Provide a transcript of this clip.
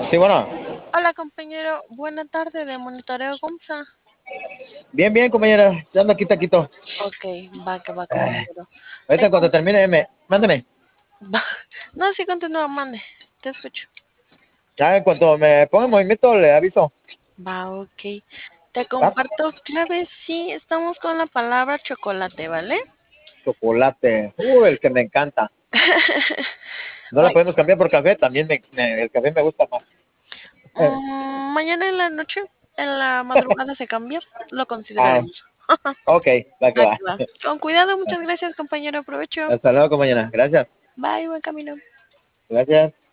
Sí, bueno, Hola compañero, buena tarde de monitoreo, ¿cómo está? bien, bien, compañera. Ya ando quita, quito. Ok, va compañero. Te Ahorita cuando com- termine, mándame. va. No, sí, continúa, mande, te escucho. Ya en cuanto me ponga en movimiento, le aviso. Va, ok. Te ¿Va? comparto clave, sí, estamos con la palabra chocolate, ¿vale? Chocolate. El que me encanta. No la Oye, podemos cambiar por café. También el café me gusta más. mañana en la noche, en la madrugada se cambia, lo Ah, consideraremos. ok, va que Va, va. que va. Con cuidado, muchas gracias compañero, aprovecho. Hasta luego, compañera. Gracias. Bye, buen camino. Gracias.